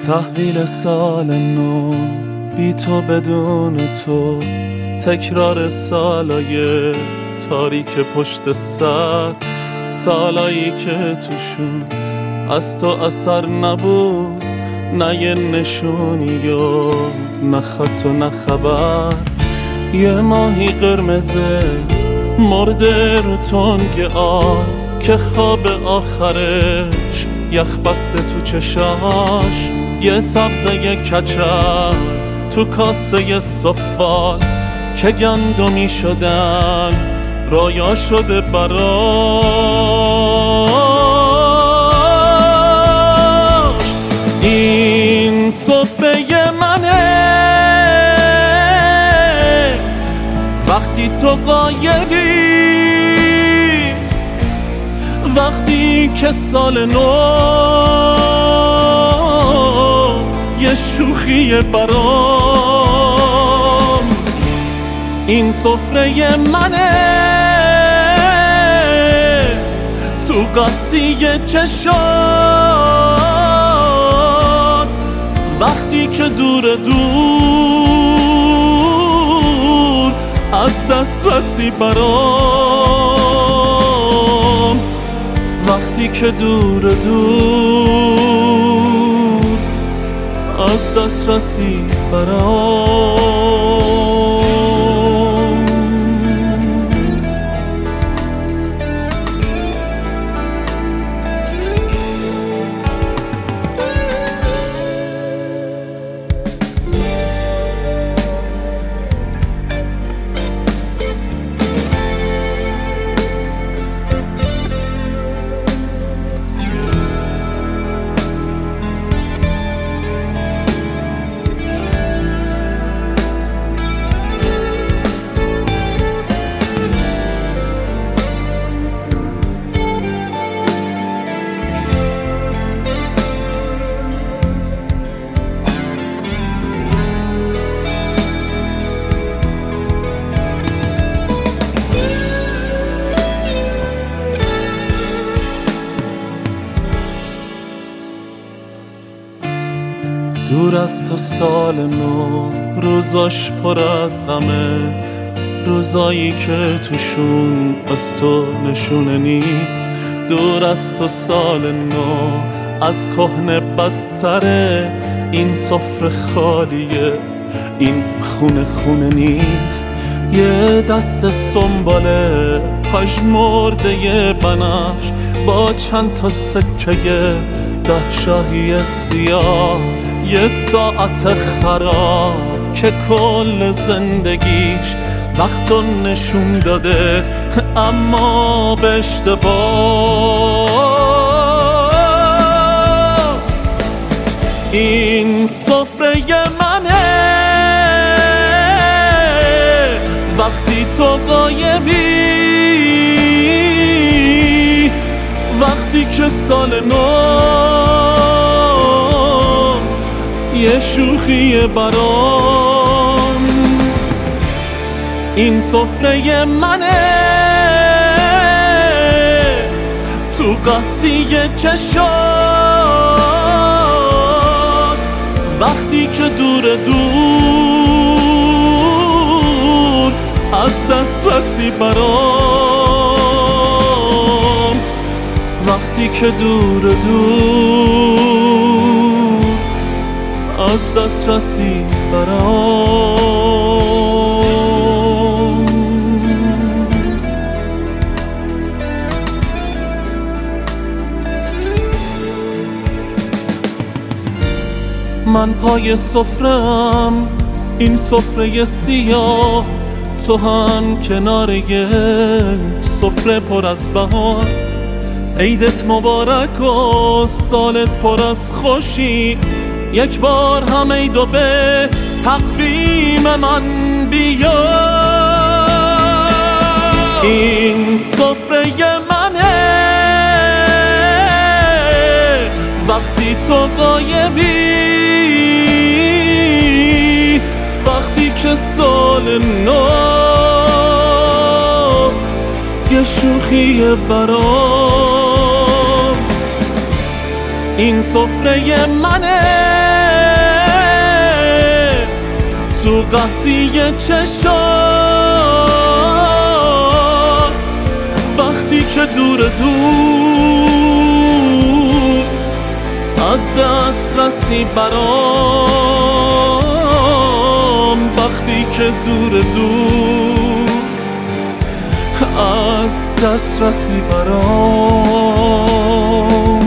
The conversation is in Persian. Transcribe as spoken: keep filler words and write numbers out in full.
تحویل سال نو، بی تو بدون تو، تکرار سالای تاریک پشت سر، سالایی که توشون از تو اثر نبود، نه یه نشونی و نه خط و نه خبر. یه ماهی قرمزه مرده رو تنگ آب که خواب آخرش یخ بسته تو چشاش، یه سبزه کچل تو کاسه سفال که گندمی شدن رویا شده براش. این سفره منه وقتی تو غایبی، وقتی که سال نو یه شوخی برام. این سفره منه تو قطعی چشات، وقتی که دور دور از دست رسی برام، وقتی که دور دور از دست رسی برام. دور از تو سال نو، روزاش پر از غمه، روزایی که توشون از تو نشونه نیست. دور از تو سال نو، از کهنه بدتره، این سفره خالیه، این خونه خونه نیست. یه دست سنباله پژمرده بنفش با چند تا سکه ده شاهی سیاه، یه ساعت خراب که کل زندگیش وقتو نشون داده اما به اشتباه. این سفره منه وقتی تو غایبی، وقتی که سال نو یه شوخی برام. این سفره منه تو قحطی چشات، وقتی که دور دور از دست رسی برام، وقتی که دور دور از دست رسی برام. من پای سفره‌ام، این سفره سیاه، تو هم کنار یک سفره پر از بهار. عیدت مبارک و سالت پر از خوشی، یک بار هم عید و به تقویم من بیا. این سفره منه وقتی تو غایبی، وقتی که سال نو یه شوخی برام. این سفره منه قحطی چشات وقتی که دور دور از دست رسی برام، وقتی که دور دور از دست رسی برام.